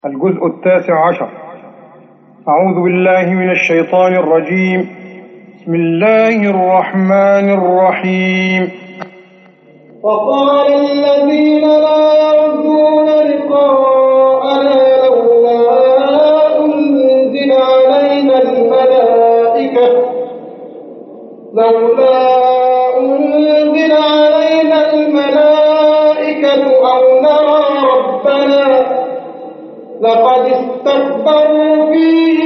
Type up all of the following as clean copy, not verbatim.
الجزء 19. أعوذ بالله من الشيطان الرجيم. بسم الله الرحمن الرحيم. وقال الذين لا يرجون لقاءنا لولا أنزل علينا الملائكة أو نرى ربنا لقد استكبروا في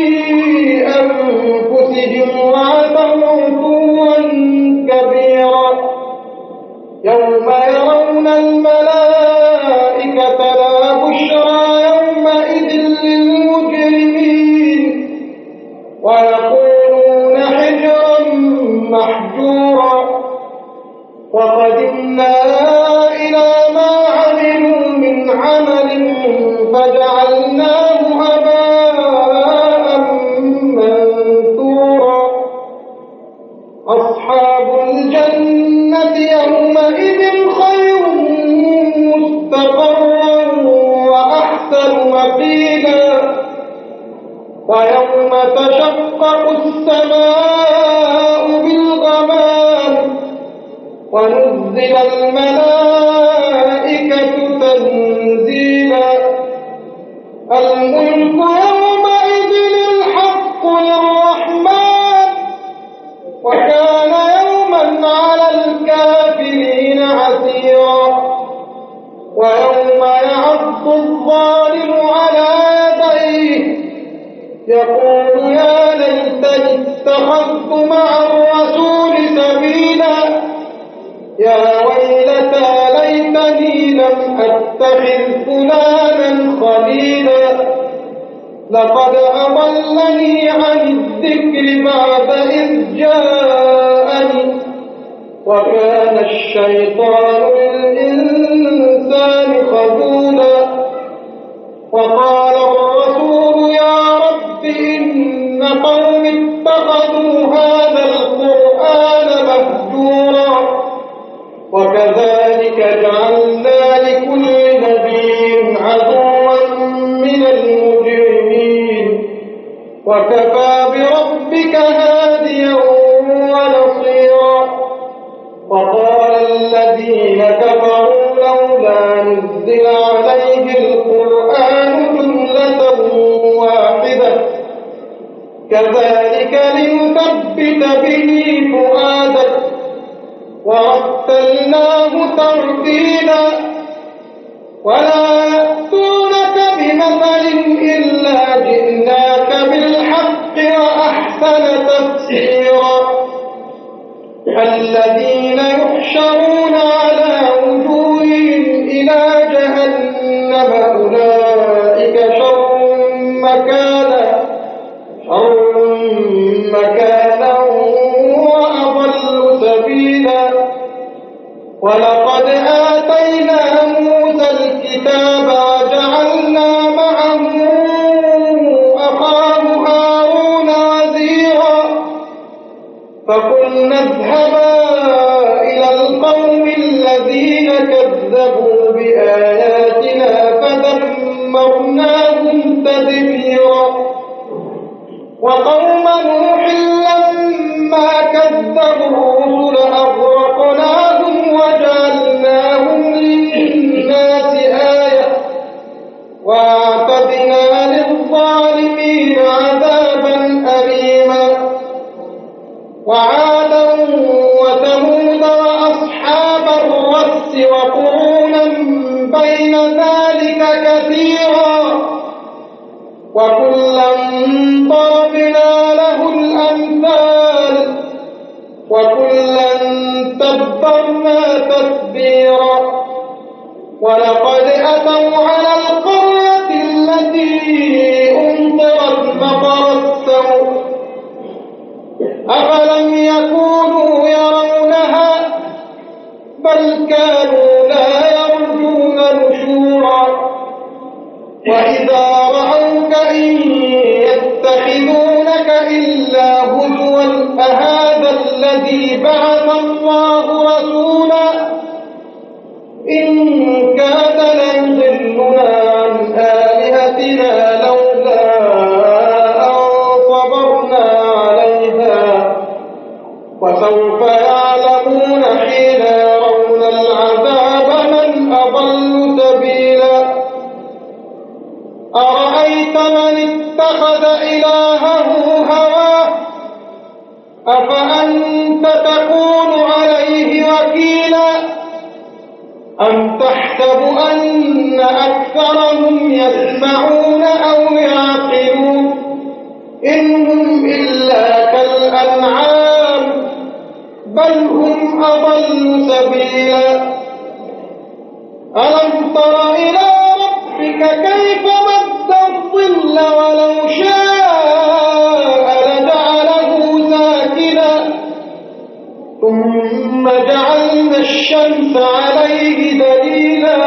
أنفسهم وعتوا عتوا كبيرا يوم يرون الملائكة لا بشرى يومئذ للمجرمين ويقولون حجرا محجورا وقدمنا إلى ما عملوا من عمل فجعلناه هباء منثورا أصحاب الجنة يومئذ خير مستقرا وأحسن مقيلا ويوم تشقق السماء بالغمام ونزل الملائكة تنزيلا الملك يومئذ الحق للرحمن وكان يوما على الكافرين عسيرا ويوم يعض الظالم على يديه يقول يا ليتني اتخذت مع الرسول سبيلا يا ويلتى ليتني لم أتخذ فلانا خليلا لقد أضلني عن الذكر بعد إذ جاءني وكان الشيطان للإنسان خذولا وقال الرسول يا رب إن قوم اتخذوا هذا القرآن مهجورا وكذلك جعلنا لكل نبي عدوا من المجرمين وكفى بربك هاديا ونصيرا وقال الذين كفروا لولا نزل عليه القرآن جملة واحدة كذلك لنثبت به فؤادك ورتلناه ترتيلا ولا يأتونك بمثل إلا جئناك بالحق وأحسن تفسيرا الذين يحشرون على وجوههم إلى جهنم أولئك شر مكانا وأضل سبيلا ولقد آتينا موسى الكتاب وجعلنا معه أخاه هارون وزيرا فقلنا اذهبا إلى القوم الذين كذبوا بآياتنا فدمرناهم تدميرا وقوم نوح لما كذبوا الرسل أغرقناهم وجعلناهم للناس آية وأعتدنا للظالمين عذابا أليما وعادا وثمود وأصحاب الرس وقرونا بين ذلك كثيرا وكلا ضربنا له الأمثال وكلا تبرنا تتبيرا ولقد أتوا على القرية التي أمطرت مطر السوء أفلم يكونوا يرونها بل كانوا لا يرجون نشورا وإذا رأوك إن يتخذونك إلا هزوا أهذا الذي بعث الله رسولا إن كاد ليضلنا عن آلهتنا أرأيت من اتخذ إلهه هواه أفأنت تكون عليه وكيلا أم تحسب أن أكثرهم يسمعون أو يعقلون إن هم إلا كالأنعام بل هم أضل سبيلا ألم تر إلى ربك كيف مد الظل ولو شاء لجعله ساكنا ثم جعلنا الشمس عليه دليلا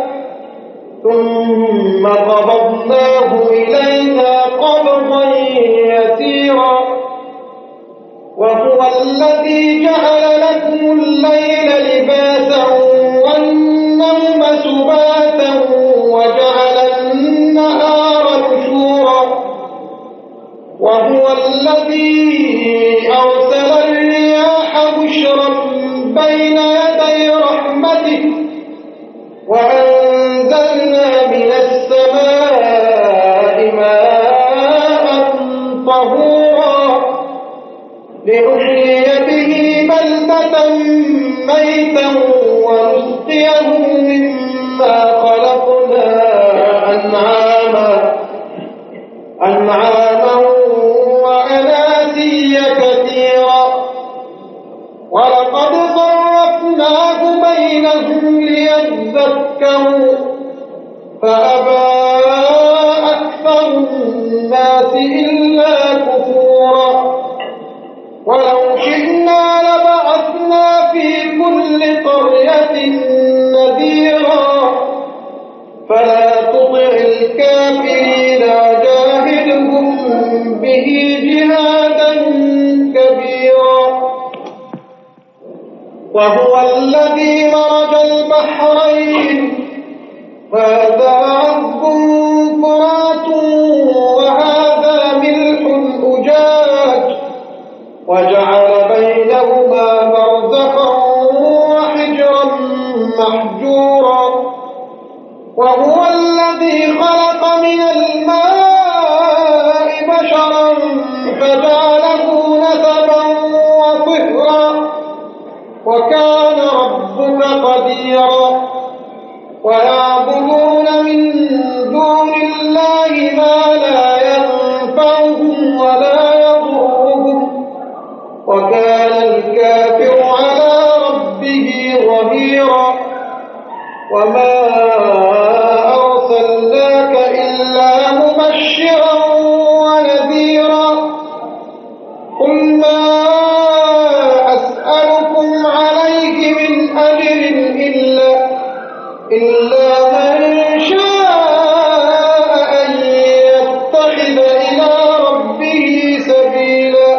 ثم قبضناه إلينا قبضا يسيرا وهو الذي جعل لكم الليل لباسا والنوم سباتا وجعل النهار نشورا وهو الذي أرسل الرياح بشرا بين يدي رحمته وأنزلنا من السماء ماء طهورا لنحيي به بلدة ميتا ونسقيه مما خلقنا أنعاما وأناسيا كثيرا ولقد صرفناه بينهم ليذكروا فأبى أكثر الناس إلا كفورا ولو شئنا لبعثنا في كل قرية نذيرا فلا تطع الكافرين وجاهدهم به جهادا كبيرا وهو الذي مرج البحرين هذا عذب فرات وهذا ملح أجاج وجعل بينهما برزخا وحجرا محجورا وهو الذي خلق من الماء بشرا فجعله نسبا وصهرا وكان ربك قديرا ويعبدون من دون الله ما لا ينفعهم ولا يضرهم وكان الكافر على ربه ظهيرا وما أرسلناك إلا مبشرا ونذيرا قل ما أسألكم عليه من أجر إلا من شاء أن يتخذ إلى ربه سبيلا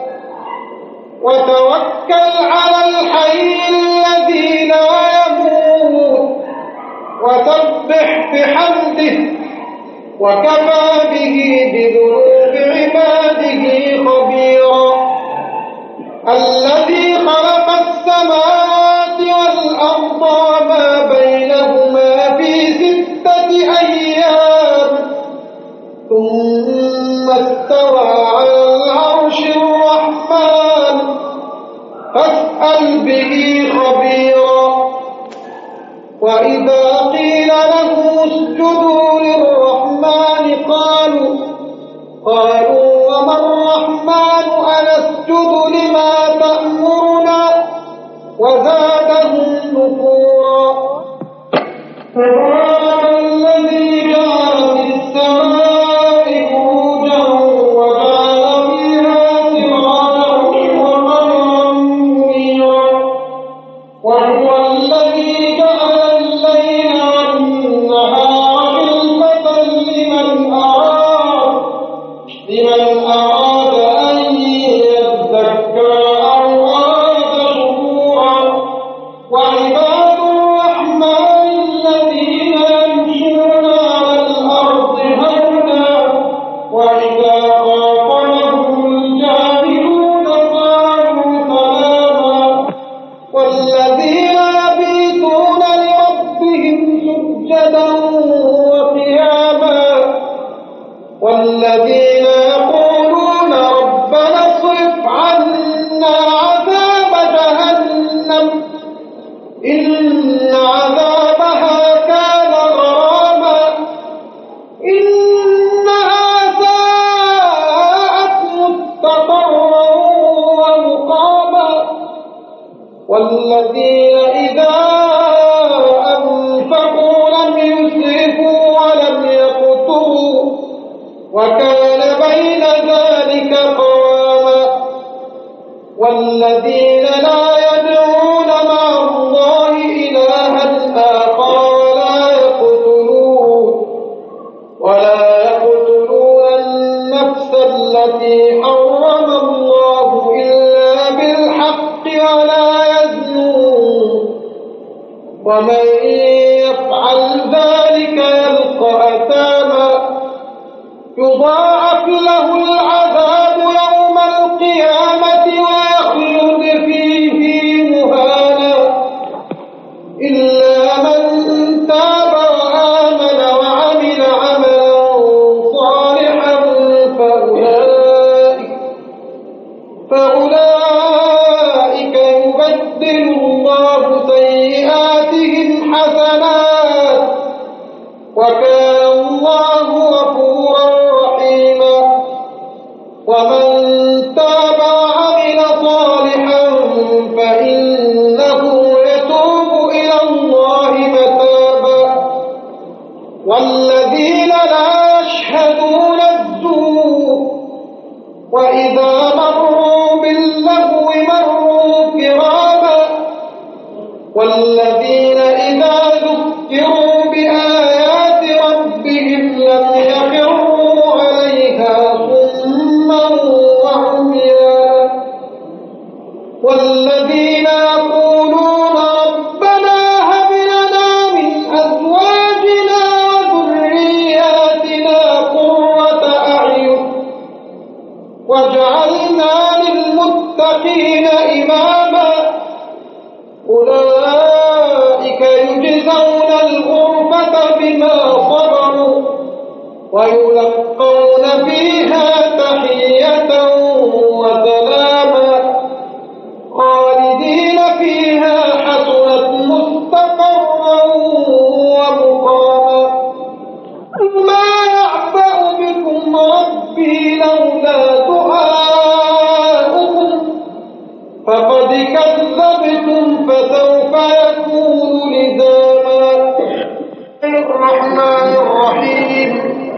وتوكل على الحي الذي لا يموت وسبح بحمده وكفى به بذنوب عباده خبيرا الذي خلق السماوات والأرض وما بينهما في 6 أيام ثم استوى على العرش الرحمن فاسأل به خبيرا وإذا قيل له اسجدوا للرحمن قالوا وما الرحمن أنسجد لما تأمرنا وزادهم نفورا تبارك الذي جعل في السماء بروجا وجعل فيها سراجا وقمرا منيرا وهو الذي جعل الليل والنهار خلفة لمن أراد أن يذكر أو أراد شكورا وعباد الرحمن الذين يمشون على الأرض هونا وإذا خاطبهم الجاهلون قالوا سلاما والذين يبيتون لربهم سجدا وقياما والذين يقولون ربنا اصرف عنا عذاب جهنم إن عذابها كان غراما إنها ساءت مستقرا ومقاما والذين إذا أنفقوا لم يسرفوا ولم يقتروا وكان بين ذلك قواما والذين لا يدعون مع الله إلها آخر ولا يقتلون النفس التي حرم الله إلا بالحق ولا يزنون ومن يفعل ذلك يلقى أثاما يضاعف له العذاب يوم القيامة ويخلد فيه مهانا إلا من تاب وآمن وعمل عملا صالحا فأولئك يبدل الله سيئاتهم حسنات وكان الله غفورا رحيما ومن تاب وعمل صالحا فإنه يتوب إلى الله متابا والذين لا يشهدون الزور وإذا مروا باللغو مروا كراما والذين إذا ذكروا بآيات ربهم لم يخروا عليها صما وعميانا والذين يقولون ربنا هب لنا من أزواجنا وذرياتنا قرة أعين واجعلنا للمتقين إماما أولئك يجزون الغرفة بما صبروا ويلقون فيها تحية وسلاما خالدين فيها حسنت مستقرا ومقاما ما يعبأ بكم ربي لولا دعاؤكم فقد كذبتم فسوف يكون لزاما الرحمن الرحيم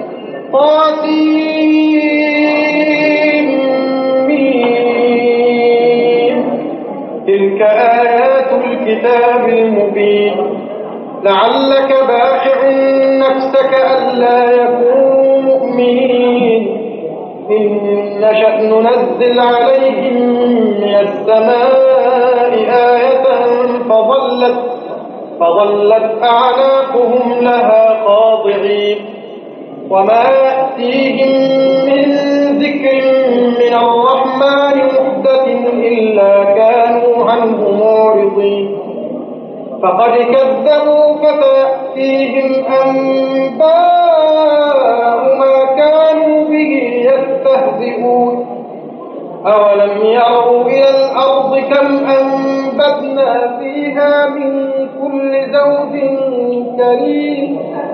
تلك آيات الكتاب المبين لعلك باخع نفسك ألا يكونوا مؤمنين إن نشأ ننزل عليهم من السماء آية فظلت أعناقهم لها خاضعين وما يأتيهم من ذكر من الرحمن محدث إلا كانوا عنه معرضين فقد كذبوا فسيأتيهم أنباء ما كانوا به يستهزئون أولم يروا إلى الأرض كم أنبتنا فيها من كل زوج كريم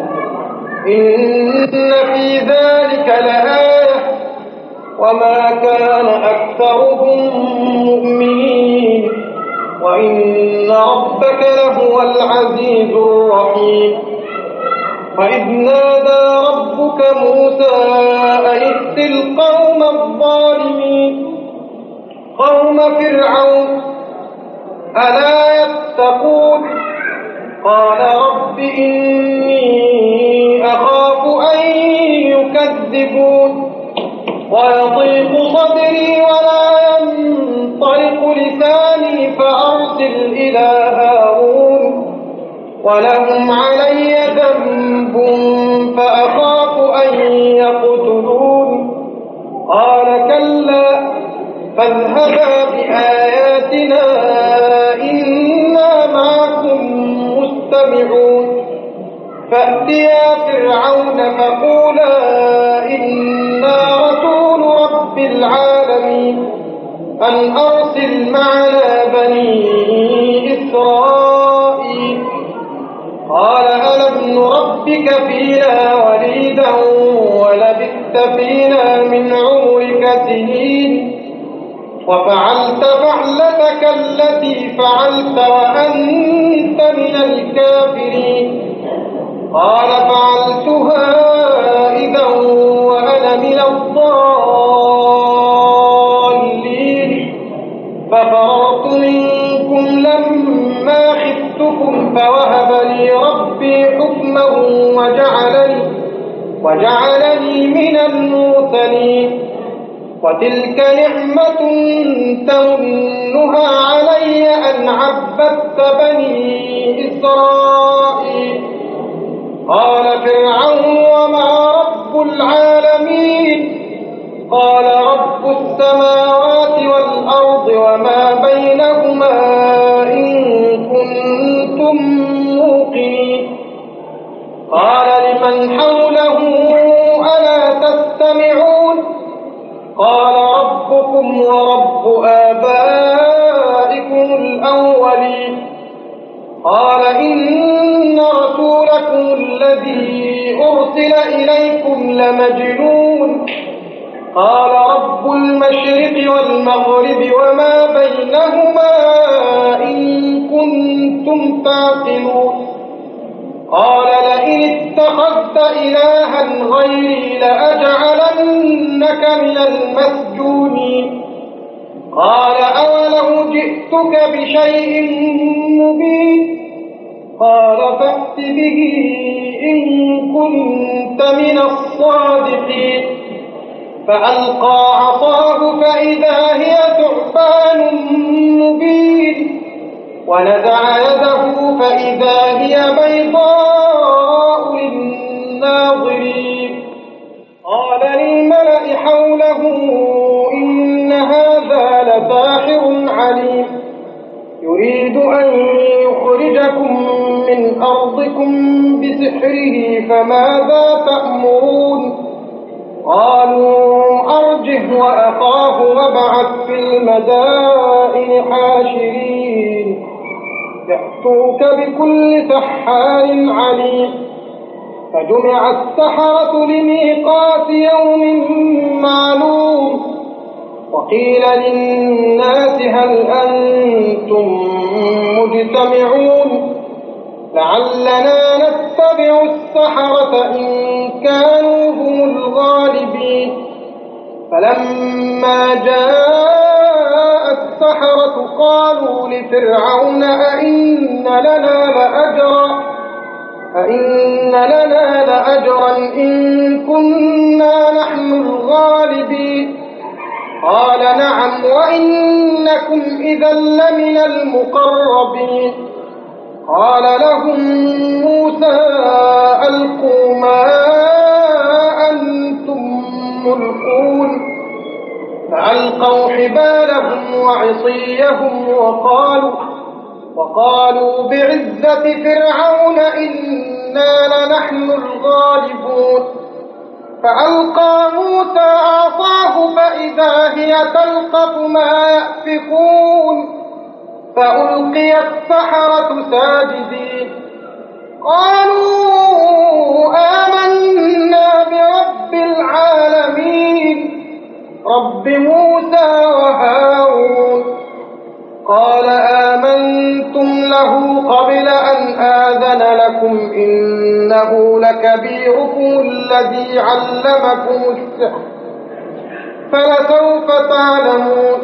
إن في ذلك لآية وما كان أكثرهم مؤمنين وإن ربك لهو العزيز الرحيم وإذ نادى ربك موسى أن ائت القوم الظالمين قوم فرعون ألا يتقون قال رب إني أخاف أن يكذبون ويضيق صدري ولا ينطلق لساني فأرسل إلى هارون ولهم علي ذنب فأخاف أن يقتلون قال كلا فاذهبا بآياتنا إنا معكم مستمعون فأتيا فرعون فقولا إن أن أرسل معنا بني إسرائيل قال ألم نربك فينا وليدا ولبثت فينا من عمرك سنين وفعلت فعلتك التي فعلت وأنت من الكافرين قال فعلتها إذا وأنا من الضالين ففررت منكم لما خفتكم فوهب لي ربي حكما وجعلني من المرسلين وتلك نعمة تمنها علي أن عبدت بني إسرائيل قال فرعون وما رب العالمين قال رب السماوات والأرض وما بينهما إن كنتم موقنين قال لمن حوله ألا تستمعون قال ربكم ورب آبائكم الأولين قال إن رسولكم الذي أرسل إليكم لمجنون قال رب المشرق والمغرب وما بينهما إن كنتم تعقلون قال لئن اتخذت إلها غيري لأجعلنك من المسجونين قال أولو جئتك بشيء مبين قال فأت به إن كنت من الصادقين فألقى عصاه فإذا هي ثعبان مبين ونزع يده فإذا هي بيضاء للناظرين قال للملأ حوله إن هذا لساحر عليم يريد أن يخرجكم من أرضكم بسحره فماذا تأمرون قالوا أرجه وأخاه وابعث في المدائن حاشرين يأتوك بكل سحار عليم فجمع السحرة لميقات يوم معلوم وقيل للناس هل أنتم مجتمعون لعلنا نتبع السحرة إن كانوا هم الغالبين فلما جاء السحرة قالوا لفرعون أئن لنا لأجرا إن كنا نحن الغالبين قال نعم وإنكم إذا لمن المقربين قال لهم موسى ألقوا ما أنتم ملقون فألقوا حبالهم وعصيهم وقالوا بعزة فرعون إنا لنحن الغالبون فألقى موسى عصاه فإذا هي تلقف ما يأفكون فألقي السحرة ساجدين قالوا آمنا برب العالمين رب موسى وهارون قال آمنتم له قبل أن آذن لكم إنه لكبيركم الذي علمكم السحر فلسوف تعلمون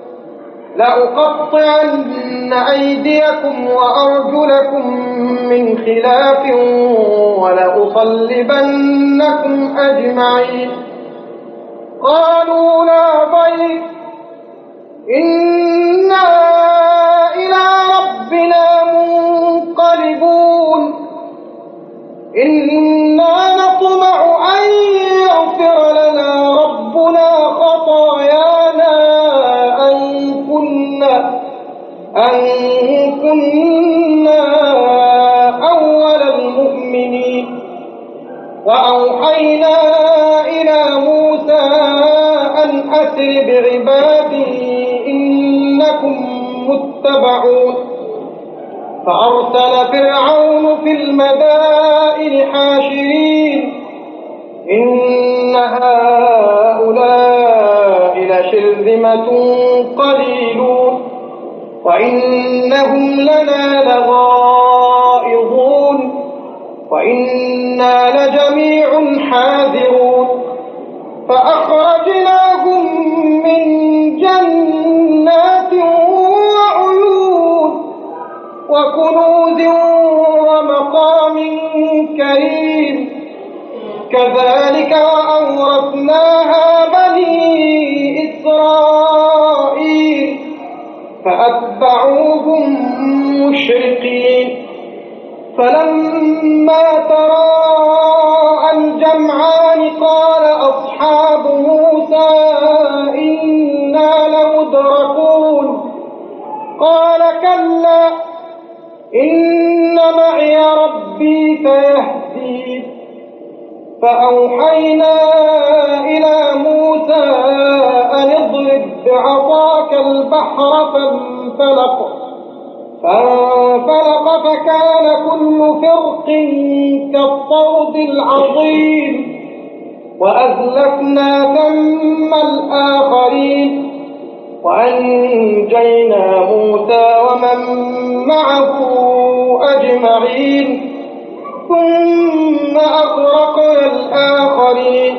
لأقطعن أيديكم وأرجلكم من خلاف ولأصلبنكم أجمعين قالوا لا ضير إنا إلى ربنا منقلبون إنا نطمع أن يغفر لنا ربنا خطايانا أن كنا أول المؤمنين وأوحينا إلى موسى أن أسر بعبادي متبعون فأرسل فرعون في المدائن حاشرين إن هؤلاء لشرذمة قليلون وإنهم لنا لغائظون وإنا لجميع حاذرون فأخرجناهم من جنات وعيون وكنوز ومقام كريم كذلك وأورثناها بني إسرائيل فأتبعوهم مشرقين فلما تراءى الجمعان قال أصحاب موسى إنا لمدركون قال كلا إن معي ربي سيهدين فأوحينا إلى موسى أن اضرب بعصاك البحر فانفلق فكان كل فرق كالطود العظيم وأزلفنا ثم الآخرين وأنجينا موسى ومن معه أجمعين ثم أغرقنا الآخرين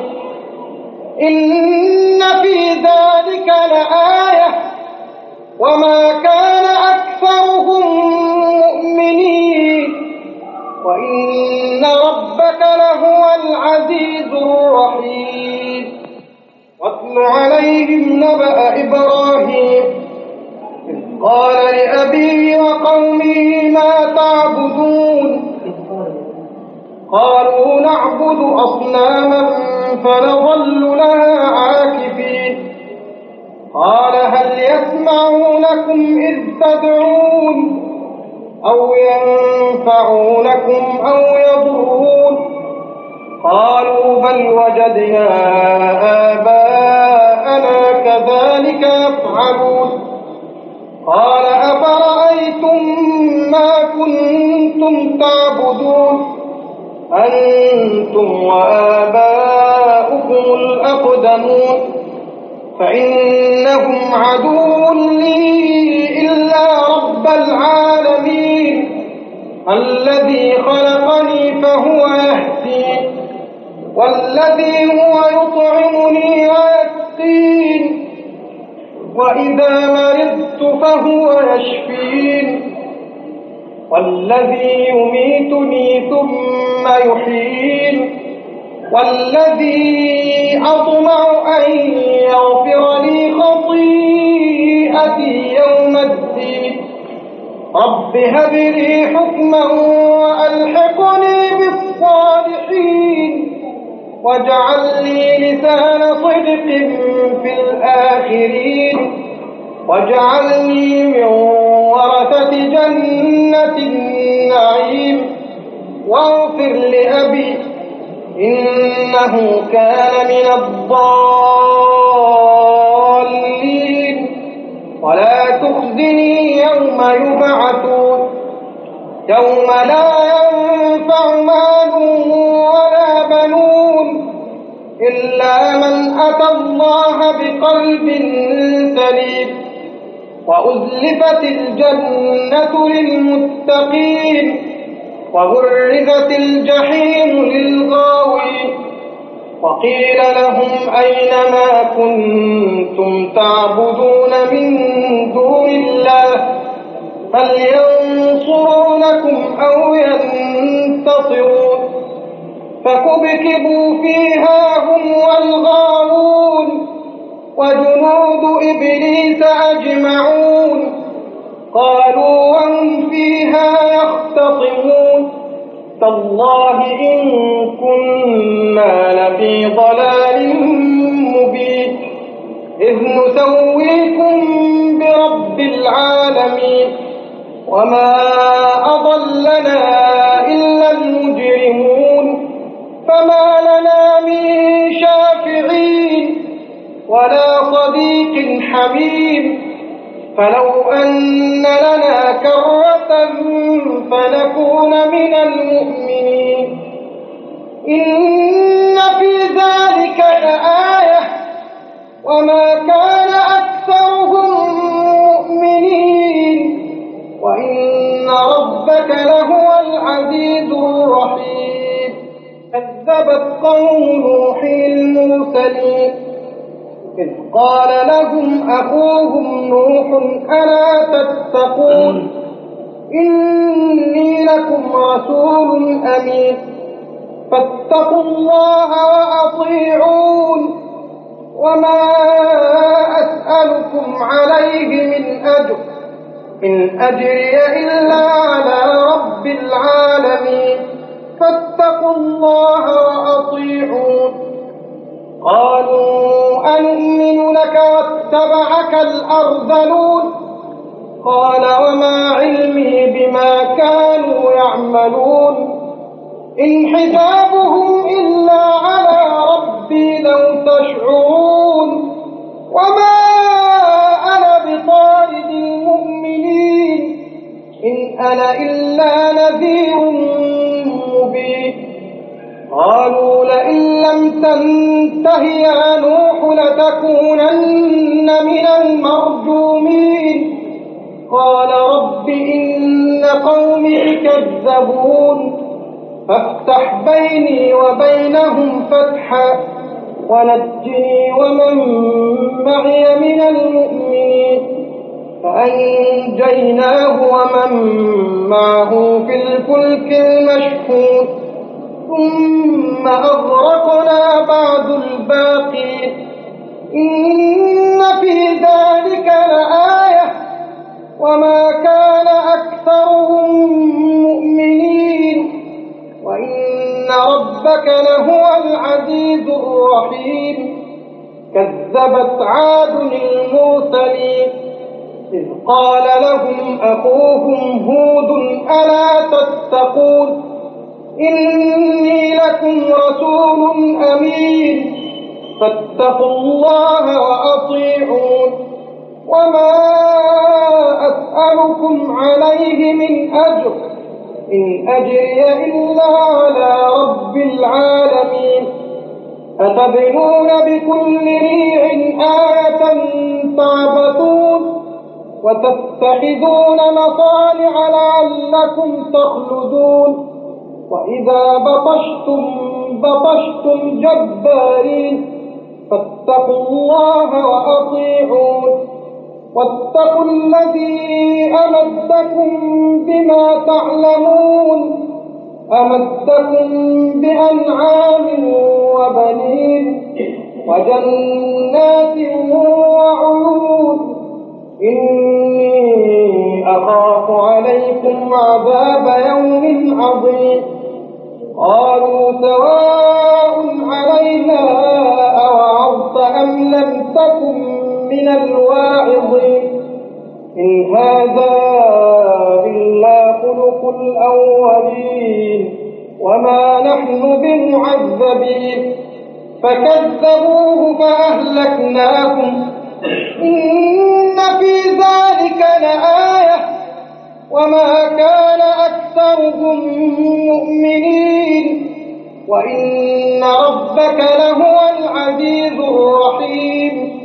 إن في ذلك لآية وما كان أكثرهم مؤمنين وإن ربك لهو العزيز الرحيم واتل عليهم نبأ إبراهيم إذ قال لأبيه وقومه ما تعبدون قالوا نعبد أصناما فنظل لها عاكفين قال هل يسمعونكم إذ تدعون أو ينفعونكم أو يضرون قالوا بل وجدنا آباءنا كذلك يفعلون قال أفرأيتم ما كنتم تعبدون أنتم وآباؤكم الأقدمون فإنهم عدو لي إلا رب العالمين الذي خلقني فهو يهدين والذي هو يطعمني ويسقين وإذا مرضت فهو يشفين والذي يميتني ثم يحيين والذي أطمع أن يغفر لي خطيئتي يوم الدين رب هب لي حكما وألحقني بالصالحين واجعل لي لسان صدق في الآخرين واجعلني من ورثة جنة النعيم واغفر لأبي إنه كان من الضالين ولا تخزني يوم يبعثون يوم لا ينفع مال ولا بنون إلا من أتى الله بقلب سليم وأزلفت الجنة للمتقين وبرزت الجحيم للغاوين وقيل لهم أين ما كنتم تعبدون من دون الله هل ينصرونكم أو ينتصرون فكبكبوا فيها هم والغاوون وجنود إبليس أجمعون قالوا وهم فيها يختصمون تالله إن كنا لفي ضلال مبين إذ نسويكم برب العالمين وما أضلنا إلا المجرمون فما لنا من شافعين ولا صديق حميم فلو أن لنا كرة فنكون من المؤمنين إن في ذلك لآية وما كان أكثرهم مؤمنين وإن ربك لهو العزيز الرحيم كذبت قوم نوح المرسلين إذ قال لهم أخوهم نوح ألا تتقون إني لكم رسول أمين فاتقوا الله وأطيعون وما أسألكم عليه من أجر إن أجري إلا على رب العالمين فاتقوا الله وأطيعون قالوا أنؤمن لك واتبعك الأرذلون قال وما علمي بما كانوا يعملون إن حسابهم إلا على ربي لو تشعرون وما أنا بطارد المؤمنين إن أنا إلا نذير مبين قالوا لئن لم تنته يا نوح لتكونن من المرجومين قال رب إن قومي كذبون فافتح بيني وبينهم فتحا ونجني ومن معي من المؤمنين فأنجيناه ومن معه في الفلك المشحون ثم أغرقنا بعد الباقين إن في ذلك لآية وما كان أكثرهم مؤمنين وإن ربك لهو العزيز الرحيم كذبت عاد المرسلين إذ قال لهم أخوهم هود ألا تتقون إني لكم رسول أمين فاتقوا الله وأطيعون وما أسألكم عليه من أجر إن أجري إلا على رب العالمين أتبنون بكل ريع آية تعبثون وتتخذون مصانع لعلكم تخلدون وإذا بطشتم جبارين فاتقوا الله وأطيعون واتقوا الذي أمدكم بما تعلمون أمدكم بأنعام وبنين وجنات وعيون إني أخاف عليكم عذاب يوم عظيم قالوا سواء علينا أوعظت أم لم تكن من الواعظين إن هذا إلا خلق الأولين وما نحن بمعذبين فكذبوه فأهلكناهم إن في ذلك لآية وما كان أكثرهم مؤمنين وإن ربك لهو العزيز الرحيم